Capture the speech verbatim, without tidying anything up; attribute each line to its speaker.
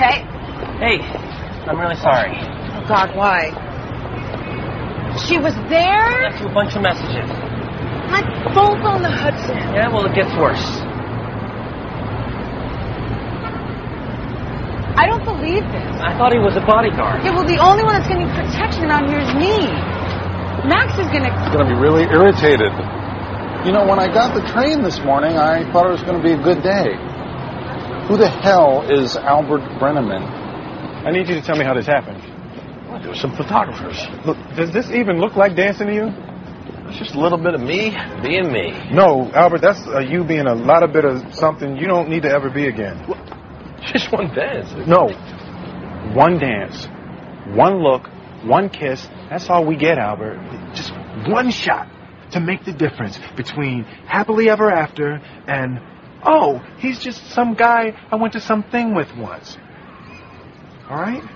Speaker 1: okay?
Speaker 2: Hey, I'm really sorry.
Speaker 1: Oh, God, why? She was there?
Speaker 2: I left you a bunch of messages.
Speaker 1: My phone's on the Hudson.
Speaker 2: Yeah, well, it gets worse.
Speaker 1: I don't believe this.
Speaker 2: I thought he was a bodyguard.
Speaker 1: Yeah, well, the only one that's getting protection around here is me. Max is gonna...
Speaker 3: He's gonna be really irritated. You know, when I got the train this morning, I thought it was gonna be a good day. Who the hell is Albert Brenneman?
Speaker 4: I need you to tell me how this happened.
Speaker 5: Well, there were some photographers.
Speaker 4: Look, does this even look like dancing to you?
Speaker 5: It's just a little bit of me being me.
Speaker 4: No, Albert, that's uh, you being a lot of bit of something you don't need to ever be again.
Speaker 5: Just one dance.
Speaker 4: No. One dance, one look, one kiss. That's all we get, Albert. Just one shot to make the difference between happily ever after and, oh, he's just some guy I went to something with once. All right?